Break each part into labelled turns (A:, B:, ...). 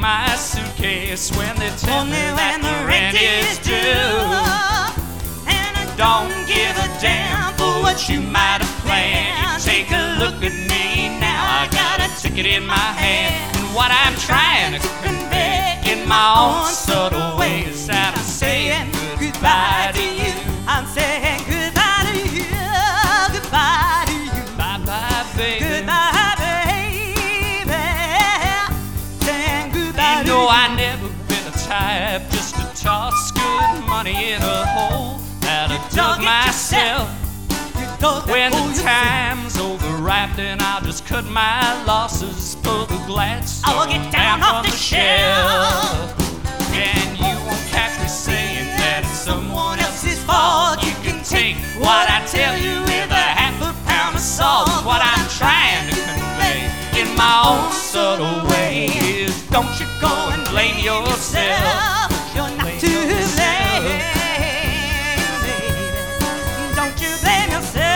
A: my suitcase when they tell me that the rent is due.
B: And I
A: Don't give a damn for what you might have planned. You take a look at me now, I got a ticket in my hand. And what I'm trying to convey in my own subtle way is that I'm saying goodbye to you.
B: I'm saying goodbye to you, goodbye to you.
A: Bye-bye, baby.
B: Goodbye, baby. Saying goodbye to
A: You know
B: you.
A: I never been a type just to toss good money in a hole that I dug myself. When the time's overripe, then I'll just cut my losses, pull the glass
B: I will get down off the shelf.
A: And you won't catch me saying that it's someone else's
B: fault.
A: fault. You can take what I tell you with a half a pound of salt. What I'm trying to convey in my own subtle way is don't you go and blame yourself.
B: You're not to blame, baby. Don't you blame yourself.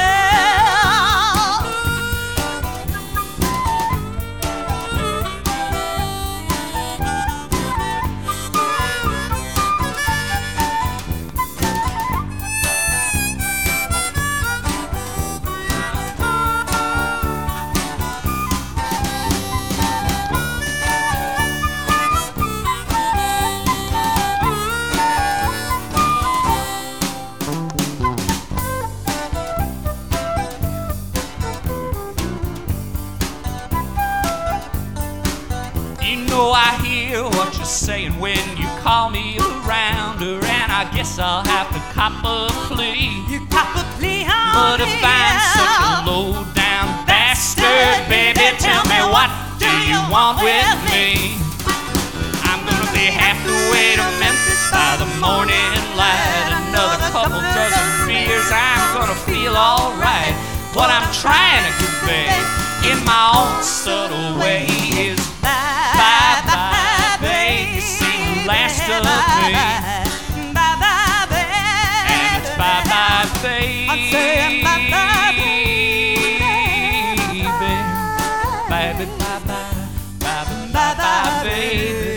A: You know I hear what you're saying when you call me around her, and I guess I'll have to cop a plea.
B: You cop a plea on
A: But if I'm such a low-down bastard, baby, tell me what do you want with me? I'm gonna be half the way to Memphis by the morning light. Another couple dozen beers, I'm gonna feel alright. What I'm trying to convey in my own subtle way is bye-bye, babe. You see the last of me.
B: Bye-bye, baby.
A: And it's bye-bye, babe.
B: I'm saying bye-bye,
A: baby. Baby, bye-bye, bye-bye, bye-bye, baby.